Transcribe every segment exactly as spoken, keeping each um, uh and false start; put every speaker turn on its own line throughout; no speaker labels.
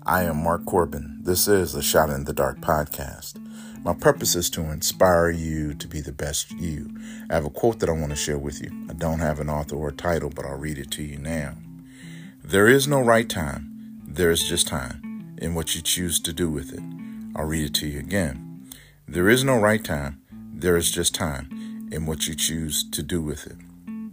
I am Mark Corbin. This is the Shot in the Dark podcast. My purpose is to inspire you to be the best you. I have a quote that I want to share with you. I don't have an author or a title, but I'll read it to you now. There is no right time. There is just time in what you choose to do with it. I'll read it to you again. There is no right time. There is just time in what you choose to do with it.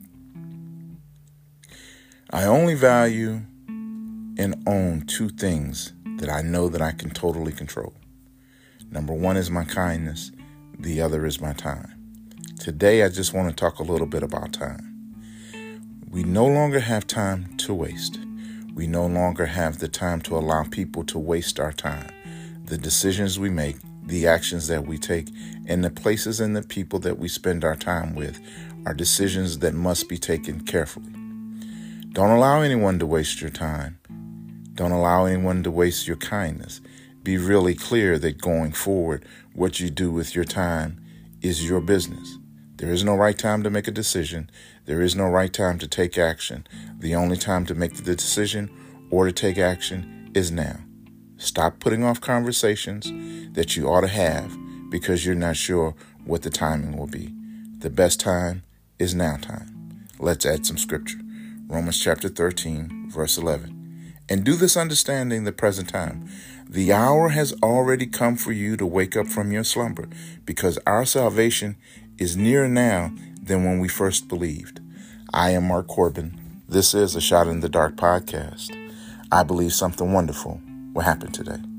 I only value and own two things that I know that I can totally control. Number one is my kindness. The other is my time. Today, I just want to talk a little bit about time. We no longer have time to waste. We no longer have the time to allow people to waste our time. The decisions we make, the actions that we take, and the places and the people that we spend our time with are decisions that must be taken carefully. Don't allow anyone to waste your time. Don't allow anyone to waste your kindness. Be really clear that going forward, what you do with your time is your business. There is no right time to make a decision. There is no right time to take action. The only time to make the decision or to take action is now. Stop putting off conversations that you ought to have because you're not sure what the timing will be. The best time is now time. Let's add some scripture. Romans chapter thirteen, verse eleven. And do this understanding the present time. The hour has already come for you to wake up from your slumber, because our salvation is nearer now than when we first believed. I am Mark Corbin. This is a Shot in the Dark podcast. I believe something wonderful will happen today.